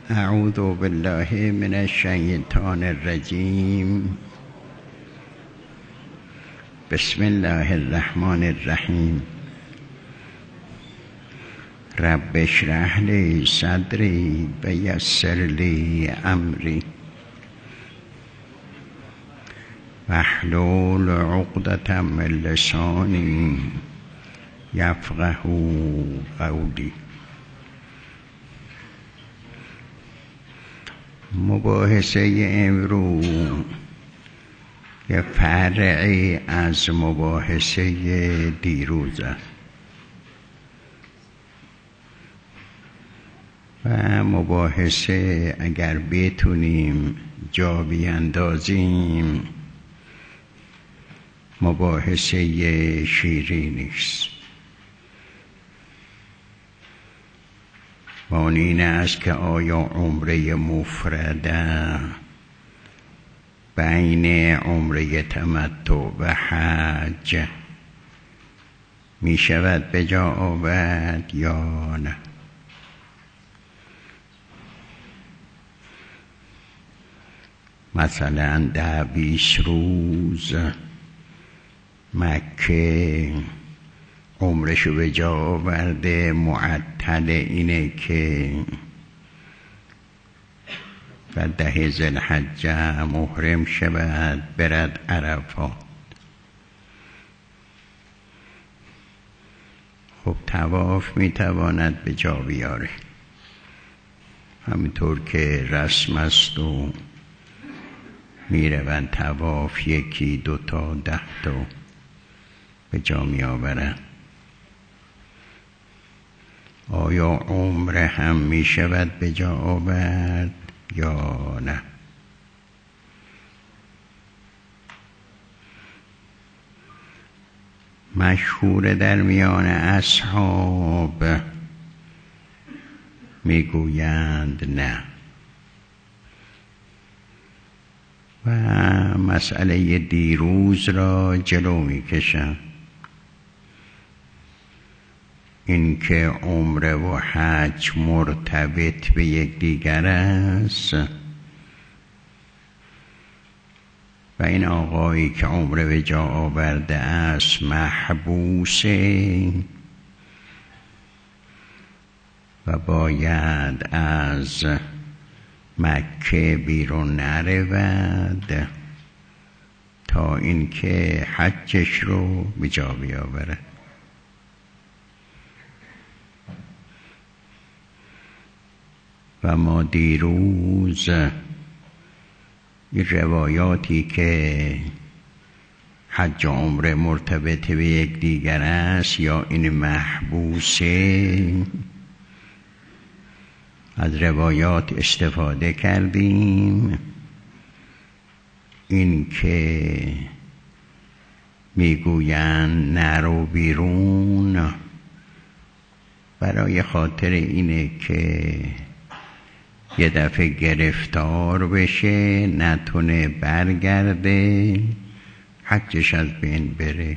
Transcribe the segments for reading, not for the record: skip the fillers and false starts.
اعوذ بالله من الشیطان الرجیم. بسم الله الرحمن الرحیم. رب اشرح لی صدری و یسر لی امری واحلل عقدة من لسانی یفقهوا قولی. مباحثه امروز یه فرعی از مباحثه دیروز است و مباحثه اگر بتونیم جا بیندازیم مباحثه شیرینی است. و آن این است که آیا عمره مفرده بین عمره تمتع و حج می شود به جا آورد یا نه؟ مثلا 10-20 روز مکه عمرشو به جا آورده، معطل اینه که و 10 ذوالحجه محرم شود برد عرفات. خب طواف میتواند به جا بیاره، همینطور که رسم است و میروند طواف 1 2 تا 10 تا به جا می آورند. آیا عمره هم می شود به جا آورد یا نه؟ مشهور در میان اصحاب می گویند نه. و مسئله دیروز را جلو می کشند، این که عمره و حج مرتبط به یکدیگر است و این آقایی که عمره به جا آورده است محبوسه و باید از مکه بیرون نرود تا اینکه حجش رو به جا بیاورد. و ما دیروز این روایاتی که حج و عمره مرتبط به یک دیگر است یا این محبوسه، از روایات استفاده کردیم. این که میگویند نرو بیرون برای خاطر اینه که یه دفعه گرفتار بشه، نتونه برگرده، حجش از بین بره.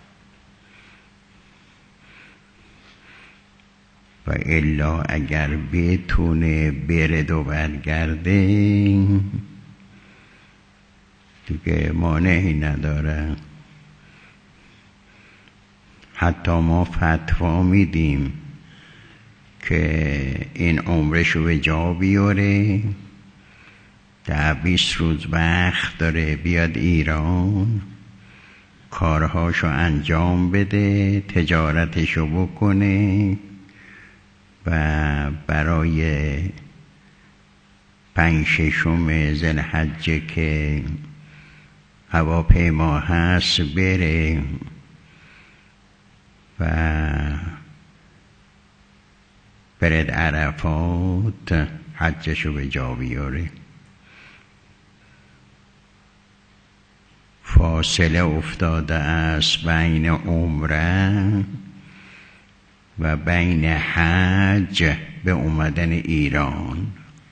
و الا اگر بتونه برد و برگرده دیگه مانعی نداره. حتی ما فتوا میدیم که این عمرشو به جا بیاره، 10-20 روز وقت داره بیاد ایران، کارهاشو انجام بده، تجارتشو بکنه و برای 5-6 ذوالحجه که هواپیما هست بره و برد عرفات، حجشو به جا بیاره. فاصله افتاده است بین عمره و بین حج به اومدن ایران.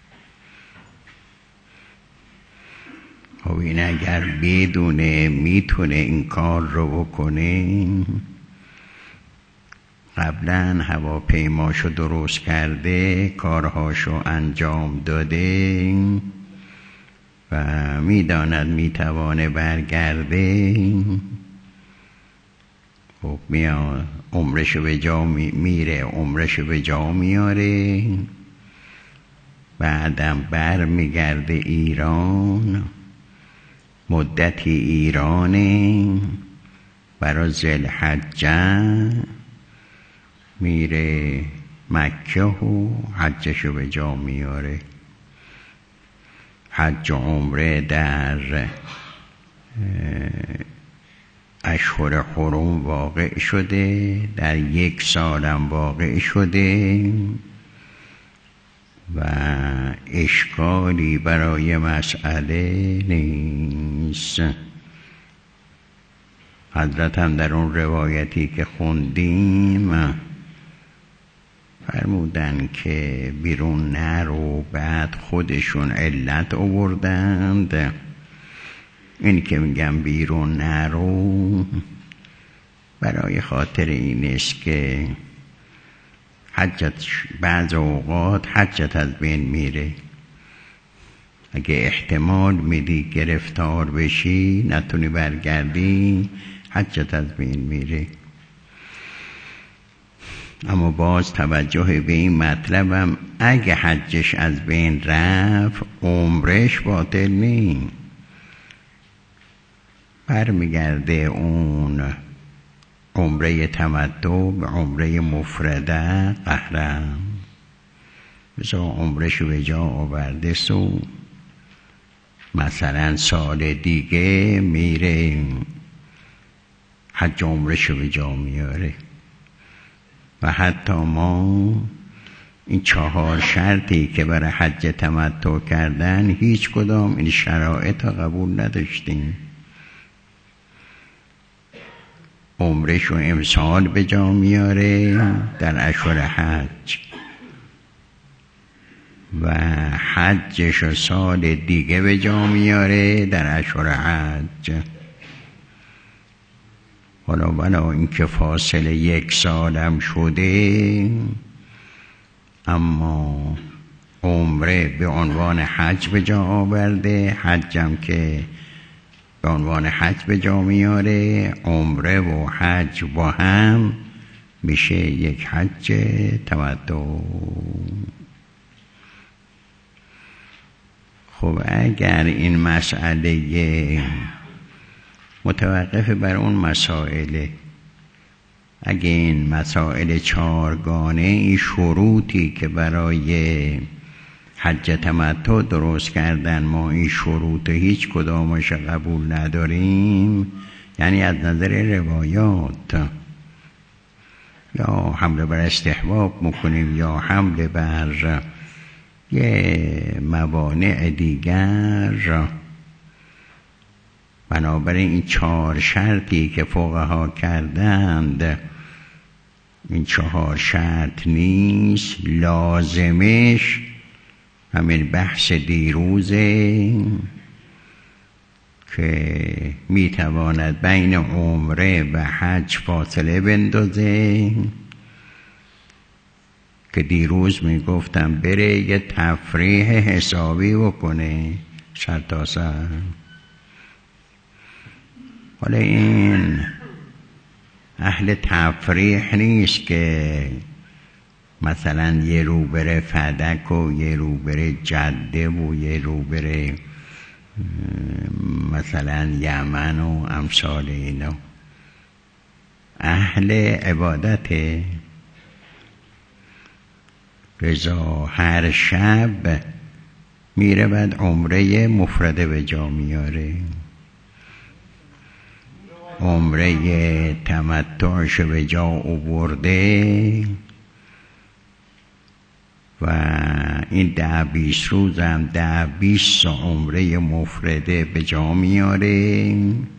خب این اگر بدونه میتونه این کار رو بکنه، قبلا هواپیماشو درست کرده، کارهاشو انجام داده و میداند میتوانه برگرده، خب میاد عمرشو به جا میره، عمرشو به جا میاره، بعدم بر میگرده ایران، مدتی ایرانه، برای ذوالحجه میره مکه و حجشو به جا میاره. حج و عمره در اشهر حرم واقع شده، در 1 سالم واقع شده و اشکالی برای مسئله نیست. حضرت هم در اون روایتی که خوندیم فرمودن که بیرون نرو، بعد خودشون علت آوردند. این که میگم بیرون نرو برای خاطر این است که حجت بعض اوقات حجت از بین میره، اگه احتمال میدی گرفتار بشی نتونی برگردی، حجت از بین میره. اما باز توجه به این مطلبم، اگه حجش از بین رفت عمرش باطل نی، برمیگرده اون عمره تمتع به عمره مفرده قهرم، بسا عمرشو به جا آورده سو مثلا سال دیگه میره حج عمرشو به جا میاره. و حتی ما این 4 شرطی که برای حج تمتع کردن هیچ کدام این شرایط قبول نداشتیم. عمرشو امسال به جا میاره در اشهر حج و حجشو سال دیگه به جا میاره در اشهر حج. حالا این که فاصله 1 سالم شده، اما عمره به عنوان حج به جا آورده، حجم که به عنوان حج به جا میاره، عمره و حج با هم میشه یک حج تمتع. خب اگر این مسئله متوقف بر اون مسائله، اگه این مسائل 4گانه، این شروطی که برای حج تمتع درست کردن، ما این شروط هیچ کدامش قبول نداریم، یعنی از نظر روایات یا حمله بر استحباب میکنیم یا حمله بر یه موانع دیگر. بنابراین این 4 شرطی که فقها کردند، این 4 شرط نیست، لازمش همین بحث دیروزه که میتواند بین عمره و حج فاصله بندازه، که دیروز میگفتم بره یه تفریح حسابی بکنه سر تا سر. حالا این اهل تفریح نیست که مثلا یه رو بره فدک و یه رو بره جده و یه رو بره مثلا یمن و امثال اینا. اهل عبادته، رضا هر شب میره بعد عمره مفرده به جا میاره، عمره تمتعش به جا آورده و این 10-20 روز هم 10-20 عمره مفرده به جا میاره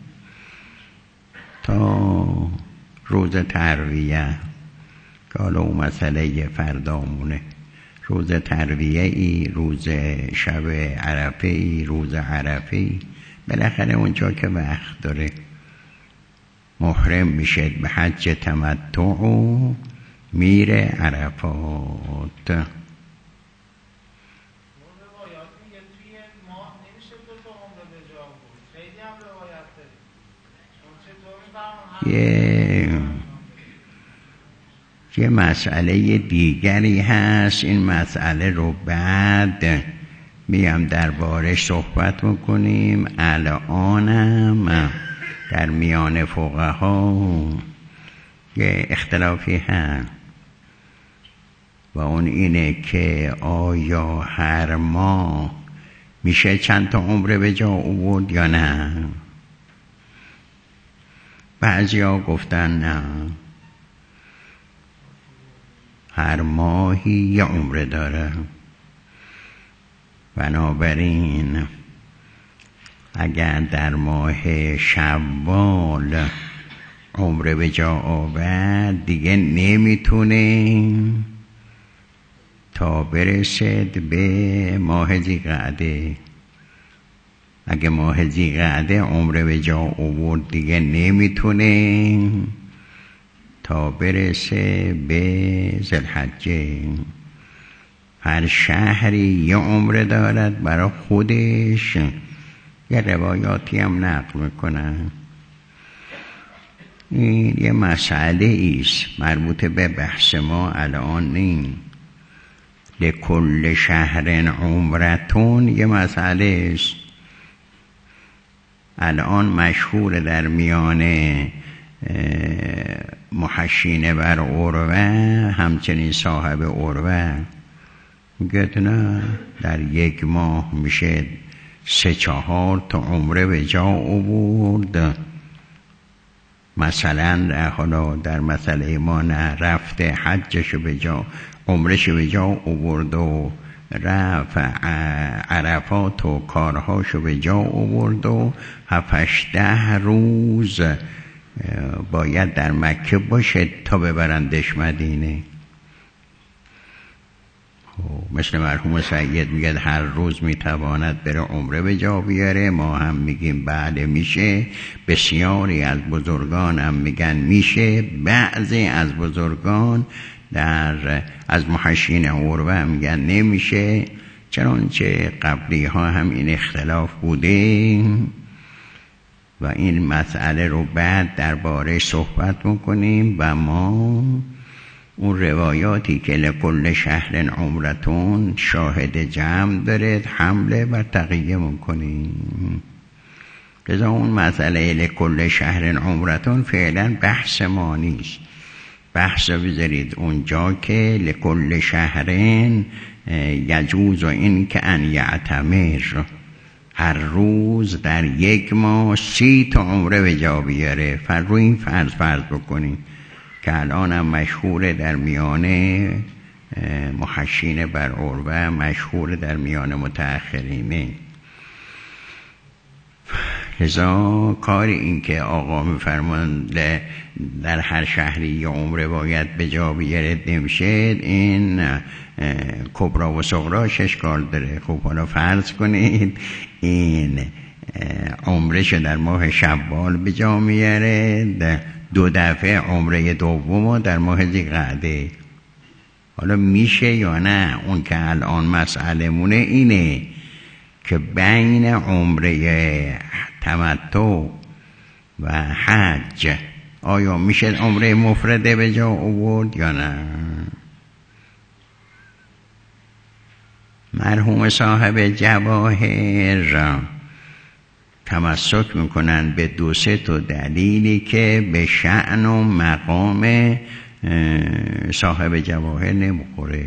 تا روز ترویه، که حالا اون مسئله فردامونه. روز ترویه ای، روز شب عرفه ای، روز عرفه ای، بالاخره اونجا که وقت داره محرم میشه به حج تمتع و میره عرفات. یه مسئله دیگری هست، این مسئله رو بعد میام دربارش صحبت میکنیم. الانم در میان فقها یه اختلافی هست و اون اینه که آیا هر ماه میشه چند تا عمره به جا آورد یا نه. بعضیا گفتن نه، هر ماهی یه عمره داره، بنابراین اگر در ماه شوال عمره به جا آورد دیگه نمیتونه تا برسد به ماه ذی‌قعده. اگه ماه ذی‌قعده عمره به جا آورد دیگه نمیتونه تا برسه به ذوالحجه. هر شهری یه عمره دارد برای خودش. یه روایاتی هم نقل میکنن. این یه مسئله است مربوط به بحث ما الان نیست. لکل شهر عمرتون یه مسئله است الان مشهور در میان محشین بر عروه، همچنین صاحب عروه میگه نه در یک ماه میشه 3-4 تا عمره به جا آورد. مثلا حالا در مسئله ما نه، رفته حجشو به جا، عمرشو به جا آورد و رفت عرفات و کارهاشو به جا آورد و 7-8 روز باید در مکه باشه تا ببرندش مدینه. مثل مرحوم سید میگه هر روز میتواند بره عمره به جا بیاره. ما هم میگیم بله میشه. بسیاری از بزرگان هم میگن میشه. بعضی از بزرگان از محشین عروه هم میگن نمیشه، چنانچه قبلی ها هم این اختلاف بوده و این مسئله رو بعد درباره صحبت میکنیم. و ما اون روایاتی که لکل شهر عمرتون شاهد جمع داره حمله و تقیه میکنیم. لذا اون مسئله لکل شهر عمرتون فعلا بحث ما نیست. بحث رو بذارید اونجا که لکل شهرین یجوز و این که ان یعتمر، هر روز در یک ماه 30 تا عمره به جا بیاره. رو این فرض بکنیم که الان هم مشهور در میان محشین بر عروه، مشهور در میان متأخرینه. لذا کار این که آقا میفرمان در هر شهری یه عمره باید به جا بیارد نمیشه. این کبرا و صغراش اشکال داره. خب حالا فرض کنید این عمرش در ماه شوال به جا میاره، 2 دفعه عمره دوم در ماه ذی‌قعده. حالا میشه یا نه؟ اون که الان مسئله مونه اینه که بین عمره تمتع و حج آیا میشه عمره مفرده به جا آورد یا نه؟ مرحوم صاحب جواهر تمسک میکنن به 2-3 تا دلیلی که به شأن و مقام صاحب جواهر نمیخوره.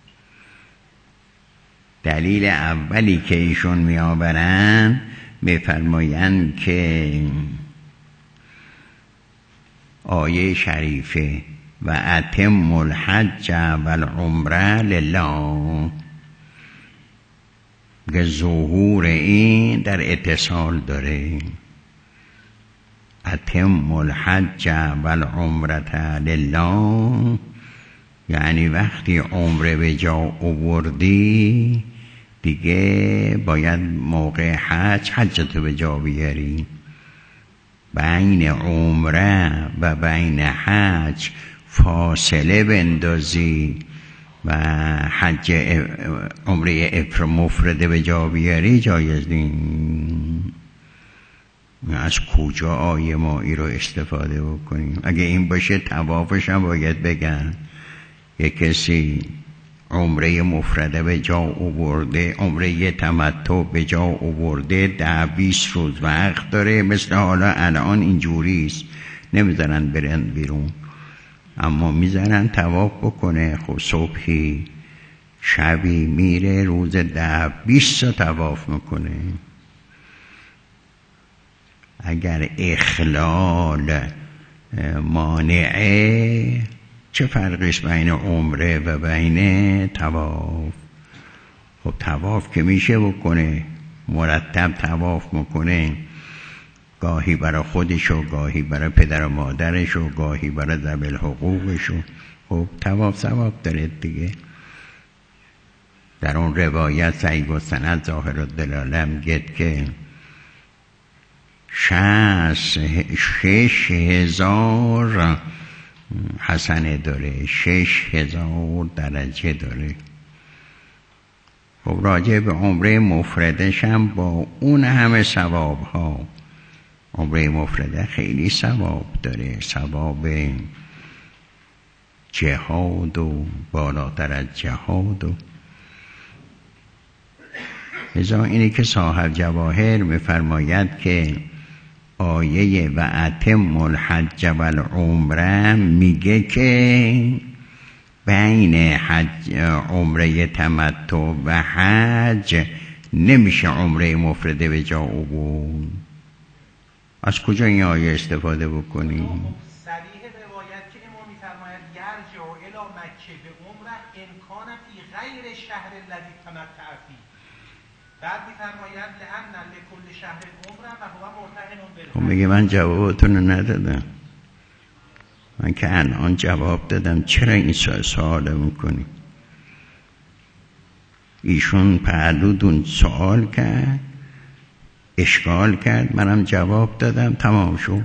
دلیل اولی که ایشون میآورن میفرمایند که آیه شریفه و اتم الحج والعمره لله، که ظهور این در اتصال داره. اتم الحج والعمره لله یعنی وقتی عمره به جا آوردی دیگه باید موقع حجتو به جا بیاری. بین عمره و بین حج فاصله بندازی و حج عمره مفرده به جا بیاری جایز نیست. از کجا آیه ما ای رو استفاده بکنیم؟ اگه این باشه طوافش هم باید بگن یک کسی عمره مفرده به جا آورده، عمره تمتع به جا آورده، 10-20 روز وقت داره، مثل حالا الان اینجوریست، نمیذارن برن بیرون، اما میذارن طواف بکنه. خب صبحی شبی میره، روز 10-20 تا طواف میکنه. اگر اخلال مانعه، چه فرقش بین عمره و بین طواف؟ خب طواف که میشه بکنه، مرتب طواف میکنه، گاهی برای خودش و گاهی برای پدر و مادرش و گاهی برای ذوی الحقوقش. خب طواف ثواب داره دیگه. در اون روایت صحیح و سند ظاهر الدلاله میگه که 6,000 حسنه داره، 6,000 درجه داره. خب راجع به عمره مفردش هم با اون همه ثواب ها، عمره مفرده خیلی ثواب داره، ثواب جهاد و بالاتر از جهاد. و ازا اینی که صاحب جواهر میفرماید که آیه و اتم الحج والعمره میگه که بین حج عمره تمتع و حج نمیشه عمره مفرده به جا آورد. از کجا این آیه استفاده بکنیم؟ صریح روایت که امام میفرماید یرجع الی مکه به عمره ان کان فی غیر شهر الذی تمتع فیه، بعد میفرماید لأن لکل شهر عمره و هو مرتهن بالحج. خب میگه من جوابتون رو ندادم، من که الان جواب دادم، چرا این سوال میکنی؟ ایشون پهلودون سوال کرد، اشکال کرد، منم جواب دادم، تمام شد.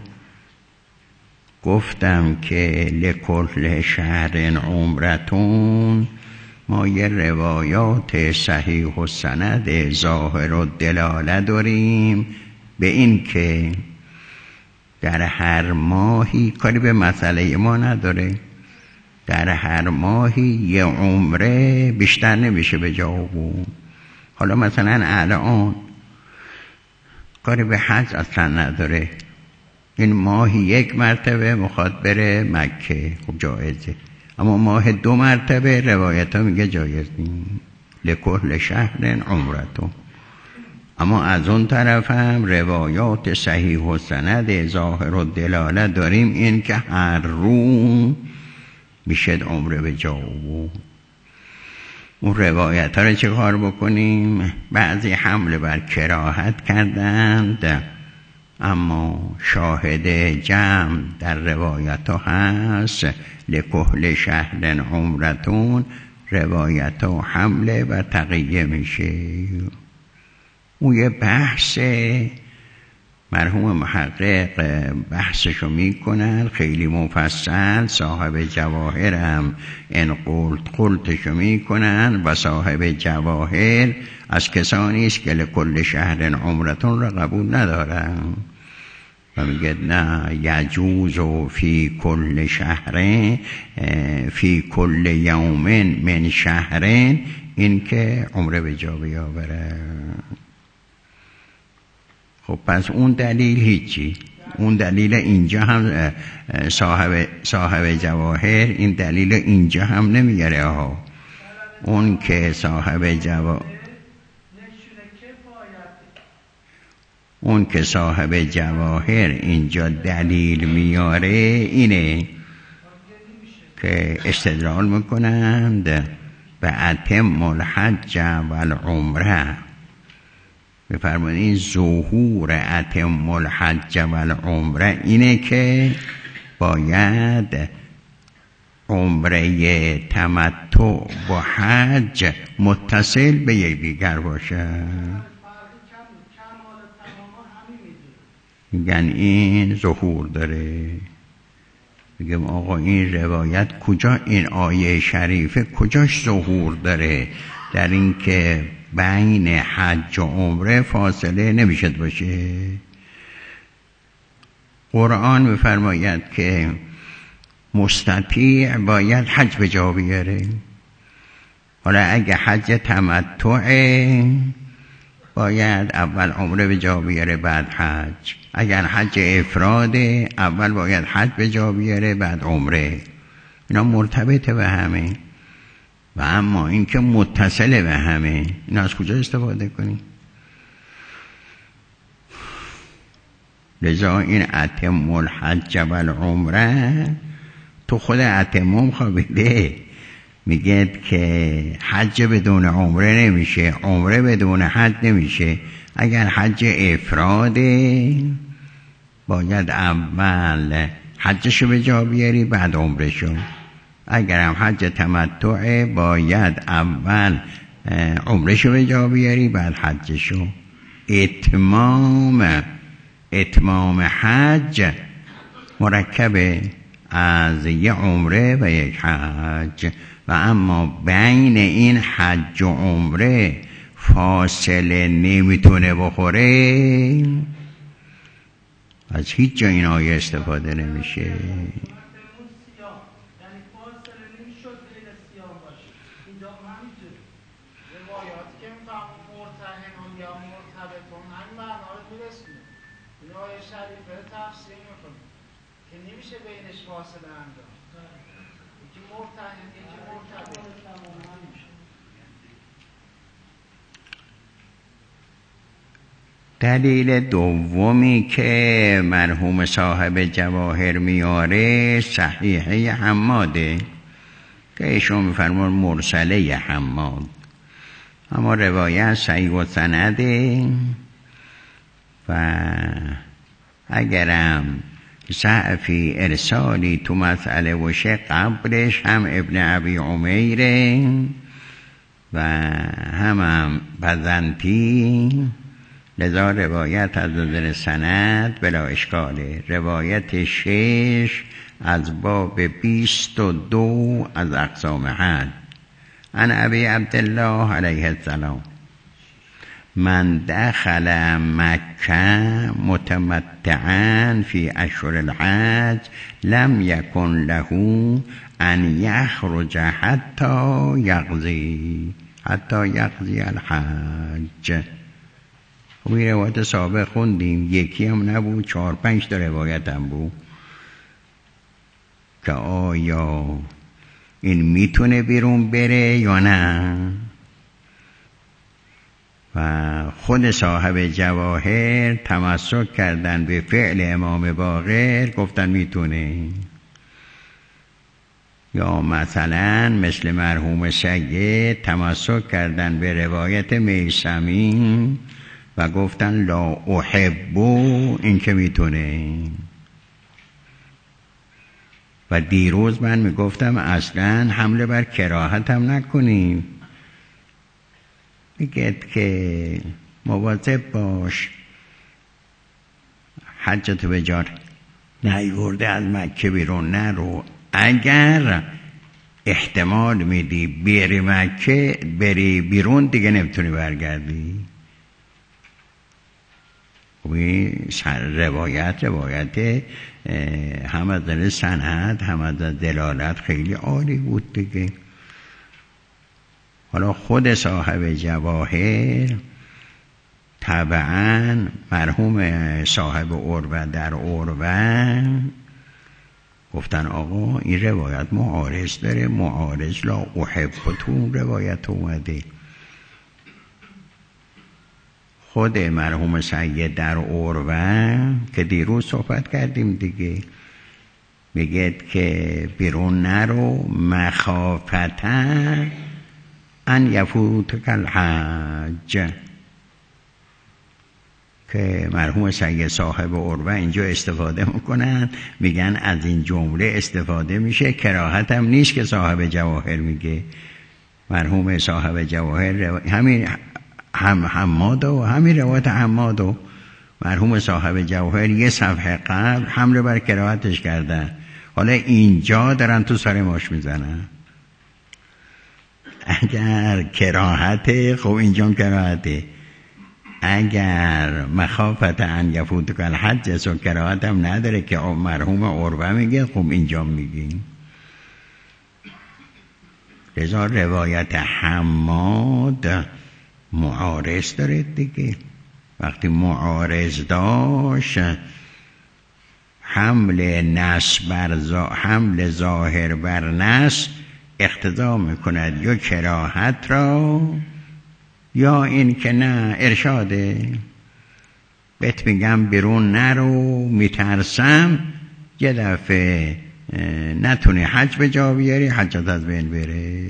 گفتم که لکل شهر عمرتون ما یه روایات صحیح و سند ظاهر و دلاله داریم به این که در هر ماهی، کاری به مسئله ما نداره، در هر ماهی یه عمره بیشتر نمیشه به جا آورد. حالا مثلا الان کاری به حج اصلا نداره، این ماهی 1 مرتبه میخواد بره مکه، خب جایزه، اما ماه 2 مرتبه روایت ها میگه جایز نیست، لکل شهر عمرتون. اما از اون طرف هم روایات صحیح و سند ظاهر و دلاله داریم این که هر روز میشه عمره به جا آورد. اون روایت ها رو چه کار بکنیم؟ بعضی حمله بر کراهت کردند، اما شاهد جمع در روایت ها هست لکل شهر عمرتون، روایت ها حمله و تقیه میشه. اون یه بحث مرحوم محقق بحثشو میکنن خیلی مفصل، صاحب جواهر هم ان قلتشو میکنن و صاحب جواهر از کسانی است که لکل شهر عمرتون را قبول ندارن و میگه نه، یجوز و فی کل شهر فی کل یوم من شهرین، این که عمره به جا بیاوره. خب پس اون دلیل هیچی، اون دلیل اینجا هم صاحب جواهر این دلیل اینجا هم نمیگره ها. اون که صاحب جواهر اینجا دلیل میاره اینه که استدلال میکنند به اتم الحج والعمره، بفرمایید ظهور اتم الحج والعمره اینه که باید عمره تمتع با حج متصل به یکدیگر باشه. میگن این ظهور داره، بگم آقا این روایت کجا، این آیه شریفه کجاش ظهور داره در این که بین حج و عمره فاصله نمیشد باشه؟ قرآن میفرماید که مستطیع باید حج به جا بیاره. حالا اگه حج تمتعه باید اول عمره به جا بیاره بعد حج. اگر حج افراده اول باید حج به جا بیاره بعد عمره. اینا مرتبطه به همه. و اما این که متصله به همه، اینا از کجا استفاده کنیم؟ لذا این اتم الحج و العمره تو خود اتمام خوابیده، میگه که حج بدون عمره نمیشه، عمره بدون حج نمیشه. اگر حج افراده باید اول حجشو به جا بیاری بعد عمرشو. اگر هم حج تمتعه باید اول عمرشو به جا بیاری بعد حجشو. اتمام حج مرکبه از یه عمره و یک حج. و اما بین این حج و عمره فاصله نمیتونه بخوره، از هیچ جا این آیه استفاده نمیشه. دلیل دومی که مرحوم صاحب جواهر میاره صحیحه حماده که ایشون میفرمان مرسله حماد، اما روایت صحیح و سنده و اگرم ضعفی ارسالی تو مسئله وشه قبلش هم ابن ابی عمیره و هم بزنتی، لذا روایت از نظر سند بلا اشکاله. روایت 6 از باب 22 از اقسام حج. عن ابی عبدالله علیه السلام من دخل مکه متمتعا فی اشهر الحج لم یکن له ان یخرج حتی یقضی الحج. خب این روایت سابق خوندیم، یکی هم نبود، 4-5 تا روایت هم بود که آیا این میتونه بیرون بره یا نه. و خود صاحب جواهر تمسک کردن به فعل امام باقر، گفتن میتونه. یا مثلا مثل مرحوم سید تمسک کردن به روایت میثمی و گفتن لا احبو، این که میتونه. و دیروز من میگفتم اصلا حمله بر کراهت هم نکنیم، میگید که مواظب باش حجتو به جا نیورده از مکه بیرون نرو. اگر احتمال میدی بری مکه بری بیرون دیگه نمیتونی برگردی. این روایت هم از در سند هم از در دلالت خیلی عالی بود دیگه. حالا خود صاحب جواهر طبعا مرحوم صاحب عروه در عروه گفتن آقا این روایت معارض داره، معارض لا احبتون روایت اومده. خود مرحوم سید در عروه که دیروز صحبت کردیم دیگه، میگه که بیرون نرو مخافتا ان یفوتک الحج، که مرحوم سید صاحب عروه اینجا استفاده میکنن، میگن از این جمله استفاده میشه کراهت هم نیست که صاحب جواهر میگه. مرحوم صاحب جواهر همین حماد و همین روایت حماد و مرحوم صاحب جواهر یه صفحه قبل حمله بر کراهتش کردن، حالا اینجا دارن تو سر ماش میزنن. اگر کراهته، خب اینجا کراهته. اگر مخافت ان یفوتک الحج و کراهت هم نداره که مرحوم عروه میگه، خب اینجا میگیم. لذا روایت حماد معارض داره دیگه. وقتی معارض داشت، حمل ظاهر بر نص اقتضا میکند یا کراهت را یا این که نه ارشاده. بهت میگم بیرون نرو، میترسم یه دفعه نتونی حج به جا بیاری، حجت از بین بره.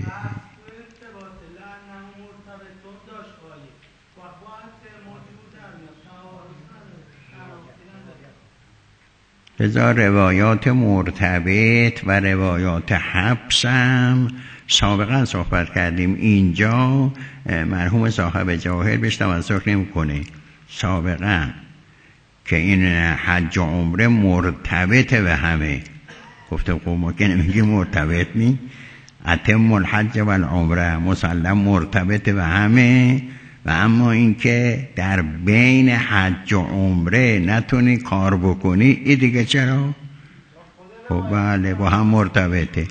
لذا روایات مرتبط و روایات حبس هم سابقا صحبت کردیم. اینجا مرحوم صاحب جواهر بهش توسط نمی‌کنه سابقا که این حج و عمره مرتبط به همه. گفته خب ما که نمیگیم مرتبط نی، اتم الحج و العمره مسلم مرتبط به همه. و اما این که در بین حج و عمره نتونی کار بکنی، این دیگه چرا؟ خب بله با هم مرتبطه.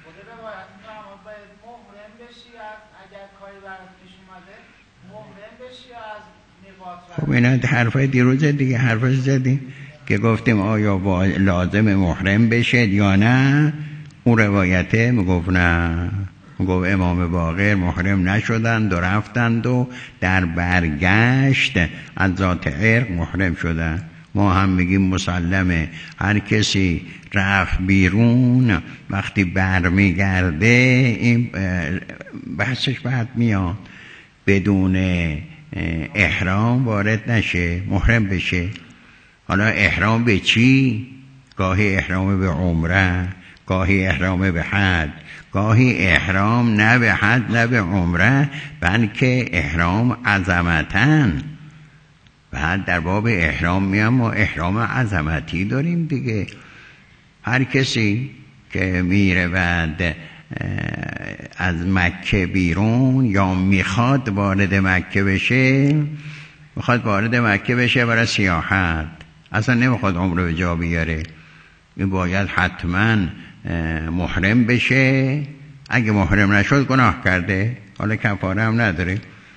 خب اینا حرفای دیروز دیگه حرفش زدیم که گفتیم آیا لازم محرم بشه یا نه. اون روایته میگفت نه، میگفت امام باقر محرم نشدند و رفتند و در برگشت از ذات عرق محرم شدند. ما هم میگیم مسلمه هر کسی رفت بیرون وقتی برمیگرده این بحثش بعد میاد بدون احرام وارد نشه، محرم بشه. حالا احرام به چی؟ گاهی احرام به عمره، گاهی احرام به حج، گاهی احرام نه به حج نه به عمره بلکه احرام عظمتن. بعد در باب احرام میام و احرام عظمتی داریم دیگه. هر کسی که میره بعد از مکه بیرون یا میخواد وارد مکه بشه، میخواد وارد مکه بشه برای سیاحت، اصلا نمیخواد عمره به جا بیاره، این باید حتما محرم بشه. اگه محرم نشد گناه کرده، حالا کفاره هم نداره.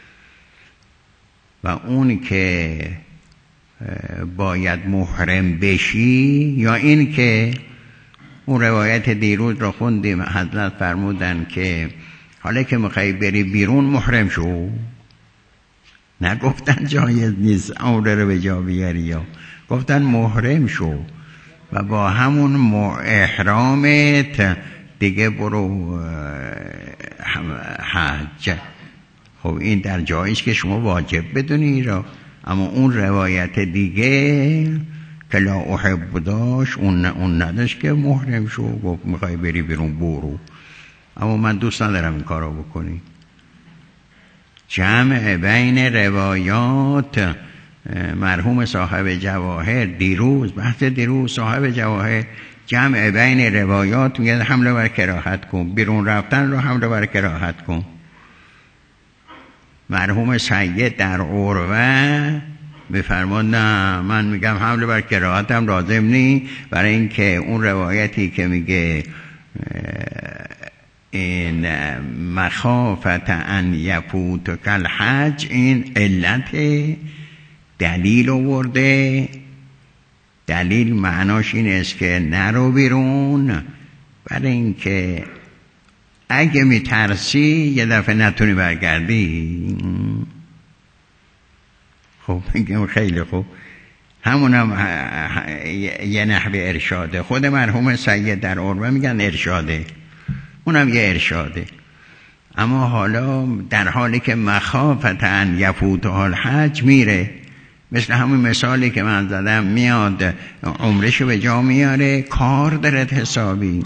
و اون که باید محرم بشی یا این که اون روایت دیروز رو خوندیم، حضرت فرمودن که حالا که میخوای بری بیرون محرم شو. نگفتن جایز نیست عمره رو به جا بیاری، یا گفتن محرم شو و با همون احرامت دیگه برو حج. خب این در جاییش که شما واجب بدونی را. اما اون روایت دیگه که لا احب داشت، اون نداشت که محرم شو، گفت میخوای بری بیرون برو. اما من دوست ندارم این کارو بکنی. جمع بین روایات مرحوم صاحب جواهر دیروز، بحث دیروز صاحب جواهر جمع بین روایات میگه حمله بر کراهت کن، بیرون رفتن رو حمله بر کراهت کن. مرحوم سید در عروه بفرماد نه، من میگم حمله بر کراهتم لازم نی، برای اینکه اون روایتی که میگه این مخافت ان یفوتک الحج، این علت دلیل آورده. دلیل معناش این است که نرو بیرون، برای اینکه اگه میترسی یه دفعه نتونی برگردی. خب میگم خیلی خوب، همونم یه نحوه ارشاده. خود مرحوم سید در عروه میگن ارشاده، اونم یه ارشاده. اما حالا در حالی که مخافت ان یفوتک الحج میره، مثل همون مثالی که من زدم، میاد عمرشو به جا میاره، کار دارد حسابی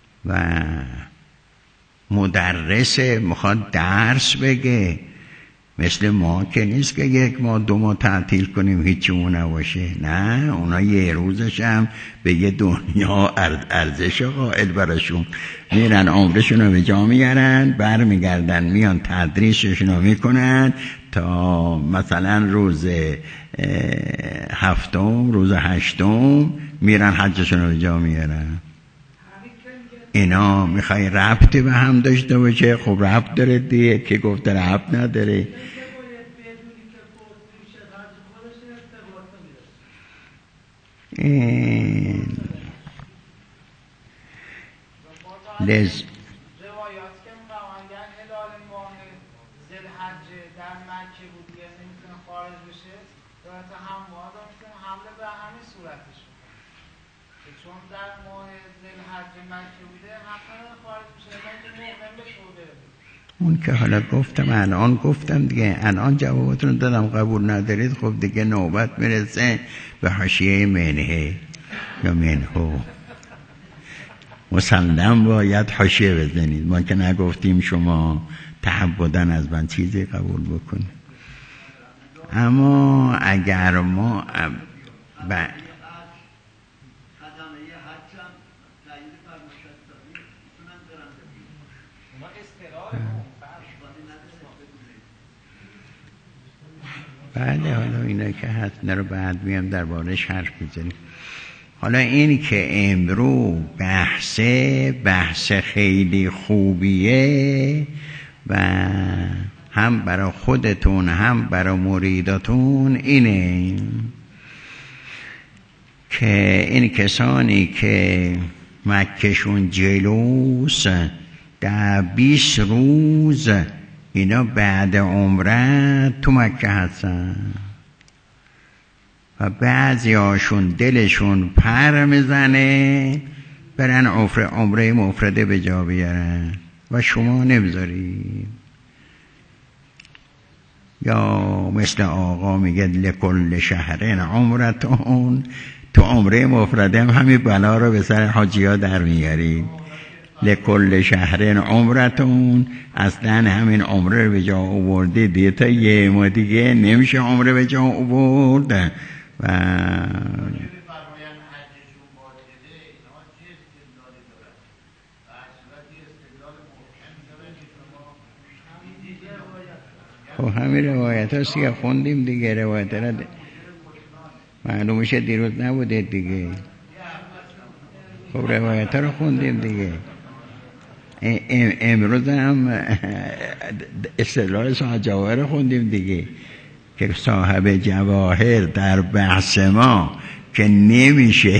و مدرس میخواد درس بگه مثل ما که نیست که 1 ماه 2 ماه تعطیل کنیم هیچیمون نباشه. نه، اونا یه روزش هم به یه دنیا ارزش قائل براشون. میرن عمرشون رو به جا میارن، برمیگردن میان تدریسشون رو میکنن تا مثلا روز 7 روز 8 میرن حجشون رو به جا میارن. اینا میخوای ربطی به هم داشته باشه؟ خب ربط داره دیگه، که گفته ربط نداره. روایات که میگن هلال ماه ذوالحجه در مکه بود دیگه نمیتونه خارج بشه، البته هم ماده میتونه حمله به همین صورتش که چون در ماه ذوالحجه مکه بوده حق نداره خارج بشه، مؤمن بشه و بره. اون که حالا گفتم، الان گفتم دیگه، الان جوابتون دادم. قبول ندارید خب دیگه نوبت میرسه به حاشیه منهه یا منهو. مسلم باید حاشیه بزنید. ما که نگفتیم شما تعبدن از من چیزی قبول بکنید. اما اگر ما بله، حالا اینا که هست رو بعد میام درباره‌اش حرف میزنیم. حالا این که امرو بحث خیلی خوبیه و هم برای خودتون هم برای مریداتون، اینه که این کسانی که مکهشون جلوس 20 روز اینا بعد عمره تو مکه هستن و بعضی هاشون دلشون پر میزنه برن عمره مفرده به جا بیارن و شما نمیذاری. یا مثل آقا میگه لکل شهرین عمرتون، تو عمره مفرده هم همین بلا رو به سر حاجی ها در میاری. لکل شهرین عمرتون، اصلا همین عمره رو به جا آوردی دیگه، تا یه ما دیگه نمیشه عمره به جا آورد. و خب همین روایت هست که خوندیم دیگه، روایت را معلوم میشه دیروز نبوده دیگه. خب روایت ها رو خوندیم دیگه. امروز هم استدلال صاحب جواهر خوندیم دیگه که صاحب جواهر در بحث ما که نمیشه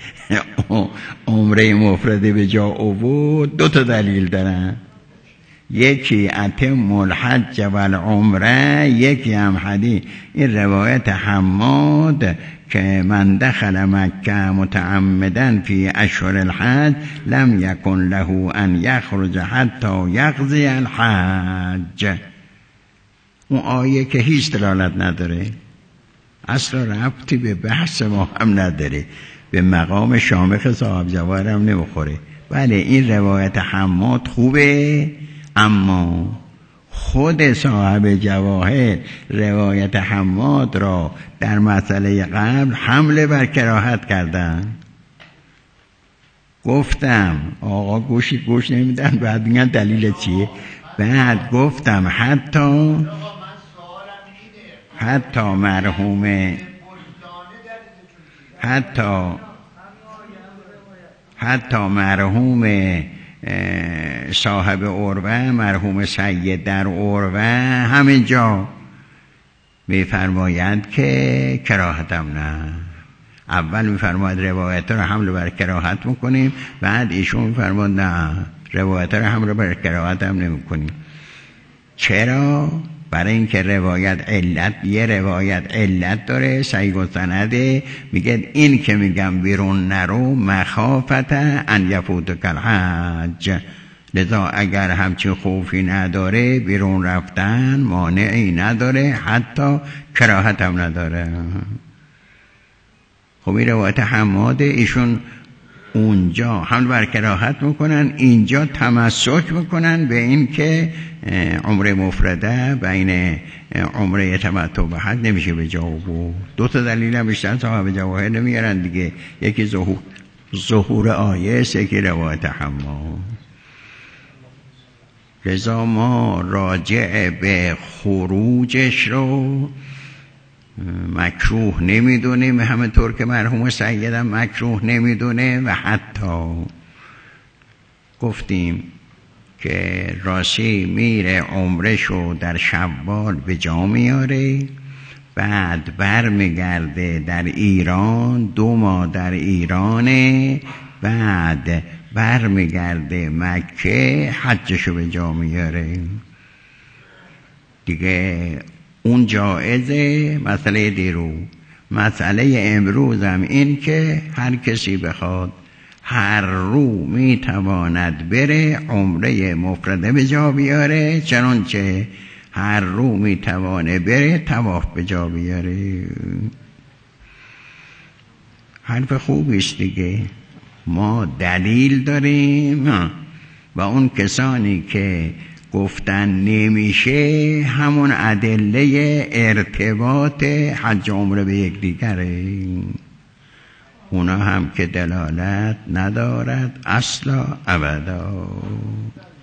عمره مفرده به جا آورد 2 دلیل دارن. یکی اتم الحج و العمره، یکی هم حدیث این روایت حماد که من دخل مکه متعمدا فی اشهر الحج لم یکن له ان یخرج حتی یقضی الحج. اون آیه که هیچ دلالت نداره، اصلا ربطی به بحث ما هم نداره، به مقام شامخ صاحب جواهر هم نمیخوره. بله این روایت حماد خوبه، اما خود صاحب جواهر روایت حماد را در مسئله قبل حمله بر کراهت کردن. گفتم آقا گوش نمیدن، بعد میگن دلیل چیه. بعد گفتم حتی مرحوم صاحب عروه، مرحوم سید در عروه، همینجا میفرمایند که کراهتم نه. اول میفرماید روایت رو حمل بر کراهت میکنیم، بعد ایشون میفرماید نه روایت رو حمل بر کراهت هم نمیکنیم. چرا؟ برای اینکه یه روایت علت داره، صحیح السنده، میگه این که میگم بیرون نرو مخافت ان یفوتک الحج، لذا اگر همچین خوفی نداره بیرون رفتن مانعی نداره، حتی کراهت هم نداره. خب این روایت حماده، ایشون اونجا حمل بر کراهت میکنن، اینجا تمسک میکنن به این که عمره مفرده بین عمره تمتع و حج نمیشه به جا بود. دو تا دلیل هم بیشتر صاحب جواهر نمیارن دیگه، یکی ظهور آیه، یکی روایت حمام. لذا ما راجع به خروجش رو مکروه نمیدونیم، همینطور که مرحوم سیدم مکروه نمیدونه. و حتی گفتیم که راستی میره عمرشو در شوال به جا میاره، بعد برمیگرده در ایران، 2 ماه در ایرانه، بعد برمیگرده مکه حجشو به جا میاره دیگه. اون جایزه. مسئله دیرو، مسئله امروز هم این که هر کسی بخواد هر رو میتواند بره عمره مفرده به جا بیاره، چنانچه هر رو میتوانه بره طواف به جا بیاره. حرف خوبی است دیگه. ما دلیل داریم و اون کسانی که گفتن نمیشه همون ادله ارتباط حج عمره به یکدیگره، اونا هم که دلالت ندارد اصلا ابدا.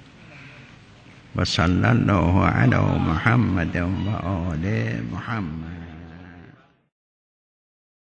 و صلی الله علی محمد و آل محمد.